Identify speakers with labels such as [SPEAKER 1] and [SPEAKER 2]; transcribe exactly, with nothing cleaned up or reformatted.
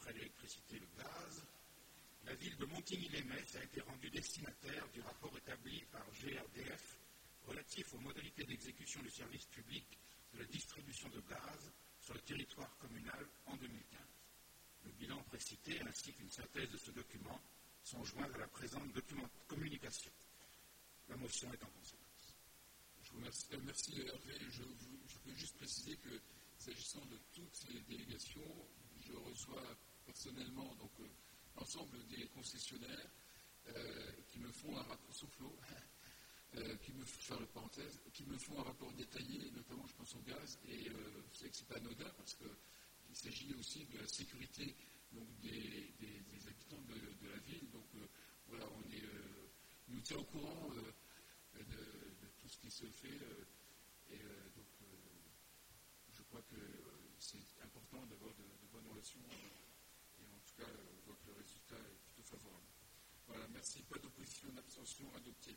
[SPEAKER 1] après l'électricité et le gaz. La ville de Montigny-lès-Metz a été rendue destinataire du rapport établi par G R D F relatif aux modalités d'exécution du service public de la distribution de gaz sur le territoire communal en deux mille quinze. Le bilan précité ainsi qu'une synthèse de ce document sont joints à la présente document communication. La motion est en conséquence.
[SPEAKER 2] Je vous remercie, euh, merci Hervé. Je, je peux juste préciser que s'agissant de toutes ces délégations, je reçois personnellement donc, euh, l'ensemble des concessionnaires euh, qui me font un rapport soufflot, euh, qui me faire la parenthèse, qui me font un rapport détaillé, notamment je pense au gaz, et euh, je sais que ce n'est pas anodin parce qu'il s'agit aussi de la sécurité donc, des, des, des habitants de, de la ville. Donc euh, voilà, on est, euh, nous tient au courant euh, de, de tout ce qui se fait. Euh, et euh, donc euh, je crois que euh, c'est important d'avoir de, de bonnes relations. Euh, et en tout cas, on voit que le résultat est plutôt favorable. Voilà, merci. Pas d'opposition, d'abstention, adopté.